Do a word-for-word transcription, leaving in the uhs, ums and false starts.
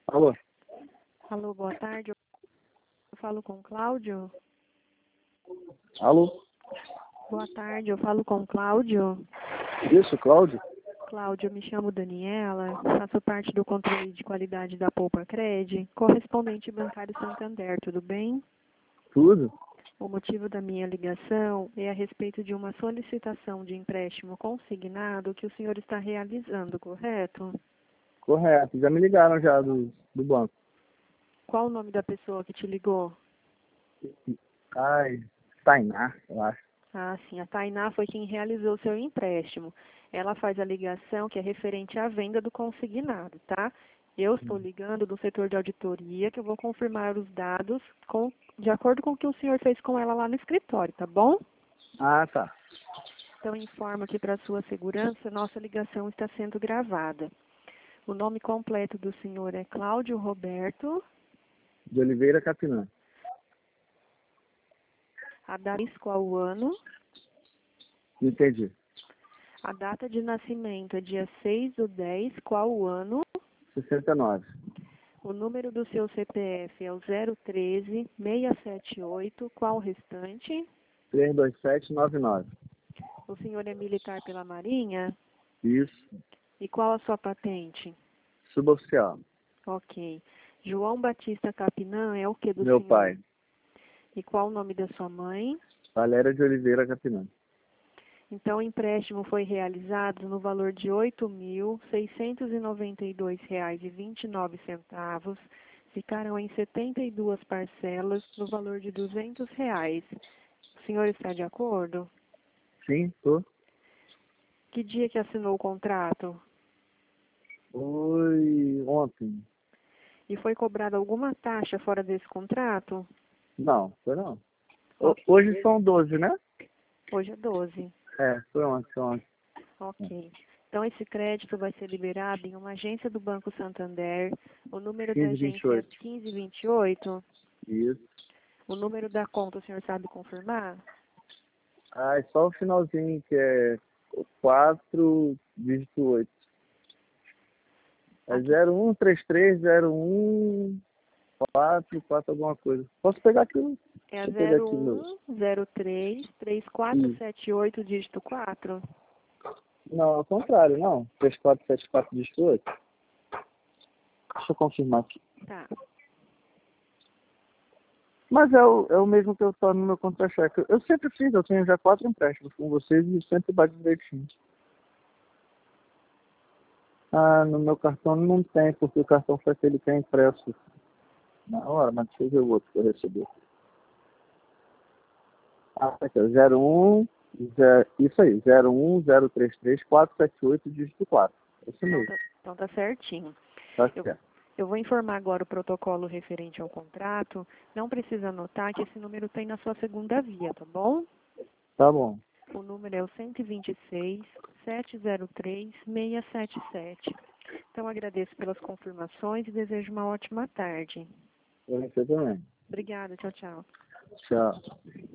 Alô? Alô, boa tarde. Eu falo com o Cláudio. Alô? Boa tarde, eu falo com o Cláudio. Isso, Cláudio? Cláudio, eu me chamo Daniela, faço parte do controle de qualidade da Poupa Cred, correspondente bancário Santander, tudo bem? Tudo? O motivo da minha ligação é a respeito de uma solicitação de empréstimo consignado que o senhor está realizando, correto? Correto. Já me ligaram já do, do banco. Qual o nome da pessoa que te ligou? Ai, Tainá, eu acho. Ah, sim, a Tainá foi quem realizou o seu empréstimo. Ela faz a ligação que é referente à venda do consignado, tá? Eu estou ligando do setor de auditoria, que eu vou confirmar os dados com, de acordo com o que o senhor fez com ela lá no escritório, tá bom? Ah, tá. Então, informo que para sua segurança, nossa ligação está sendo gravada. O nome completo do senhor é Cláudio Roberto. De Oliveira Capinã. A data qual o ano? Entendi. A data de nascimento é dia seis do dez, qual o ano? sessenta e nove. O número do seu C P F é o zero um três, seis sete oito, qual o restante? três dois sete nove nove. O senhor é militar pela Marinha? Isso. E qual a sua patente? Suboficial. Ok. João Batista Capinã é o que do Meu senhor? pai. E qual o nome da sua mãe? Valéria de Oliveira Capinã. Então, o empréstimo foi realizado no valor de oito mil seiscentos e noventa e dois reais e vinte e nove centavos. Ficarão em setenta e duas parcelas no valor de duzentos reais. O senhor está de acordo? Sim, tô. Que dia que assinou o contrato? Foi ontem. E foi cobrada alguma taxa fora desse contrato? Não, foi não. Ho- Ok. Hoje são doze, né? Hoje é doze. É, foi ontem, foi ontem. Ok. Então, esse crédito vai ser liberado em uma agência do Banco Santander. O número da quinze e vinte e agência é oito. quinze vinte e oito. Isso. O número da conta, o senhor sabe confirmar? Ah, é só o finalzinho que é quatro dígito oito. É Aqui zero um três três zero um quatro quatro alguma coisa. Posso pegar aqui? é a Deixa eu pegar zero aqui meu. um zero três três quatro Ih, sete oito, dígito quatro. não, ao contrário, não. três quatro sete quatro dígito oito. Deixa eu confirmar aqui. Tá. Mas é o, é o mesmo que eu estou no meu contra-cheque. Eu sempre fiz, eu tenho já quatro empréstimos com vocês e sempre bate direitinho. Ah, no meu cartão não tem, porque o cartão foi aquele que é impresso na hora, mas deixa eu ver o outro que eu recebi. Ah, tá aqui, zero um, zero, isso aí, zero um zero três três quatro sete oito, dígito quatro. Isso Então mesmo, tá, então tá certinho. tá Eu, certo. eu vou informar agora o protocolo referente ao contrato. Não precisa anotar que esse número tem na sua segunda via, tá bom? Tá bom. O número é o cento e vinte e seis, sete zero três, seis sete sete. Então, agradeço pelas confirmações e desejo uma ótima tarde. Eu você também. Obrigada, tchau, tchau. Tchau.